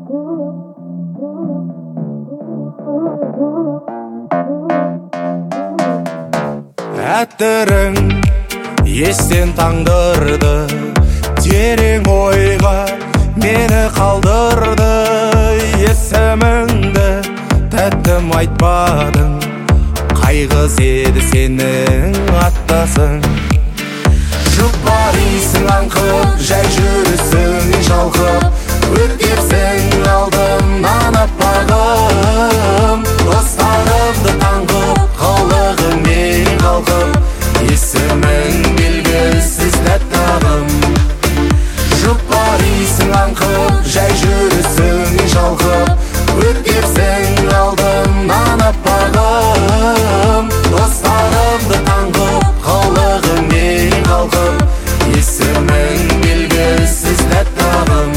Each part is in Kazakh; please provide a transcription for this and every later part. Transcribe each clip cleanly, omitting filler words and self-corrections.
Әтірің естен таңдырды, терең ойға мені қалдырды. Есіміңді тәттім айтпадың, қайғыз еді сенің аттасың. Жұпарисың аңқып, жай жүрісің шалқып, өткерсің алдымнан аппағым. Достарымды таңғып, қылығыңмен қалқып, есімің белгісіз тәттағым. Жұпарисың аңқып, жай жүрісің шалқып, өткерсің алдымнан аппағым. Достарымды таңғып, қылығыңмен қалқып, есімің белгісіз тәттағым.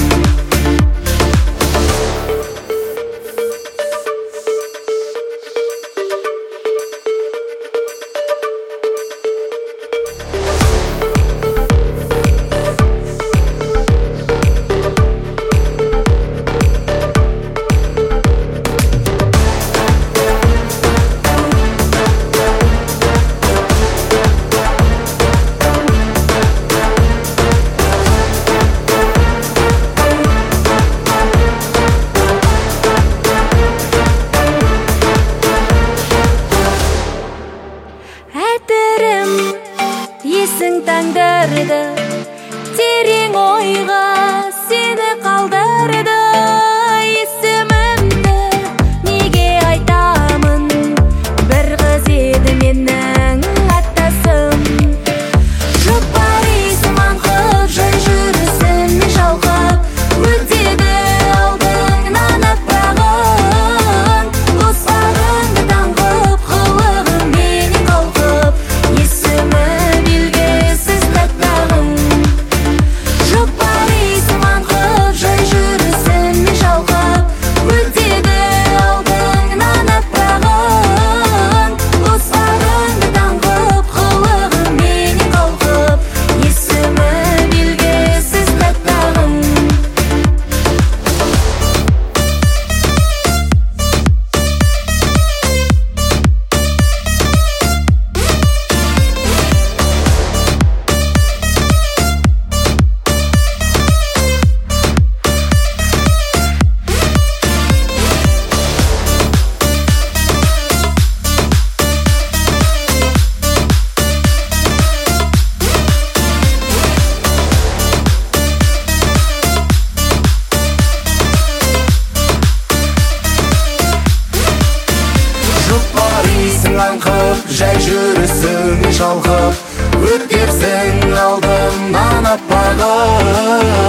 Әтірім есің таңдырды, терең ойға сені қалдырды. Есімімді неге айтамын, бір қыз еді менің аттасым. Жұпарисың аңқып, жай жүрісің шалқып, өтеді алдыңнан аппағың. Достарыңды таңғып, қылығыңмен қалқып, есімі белгісіз тәттағым. Жұпарисың аңқып, жай жүрісің шалқып, өтеді алдыңнан аппағың. Достарыңды таңғып, қылығыңмен қалқып, есімі белгісіз тәттағым. Жұпарисың аңқып, жай жүрісің шалқып, өткерсің алдымнан аппағым.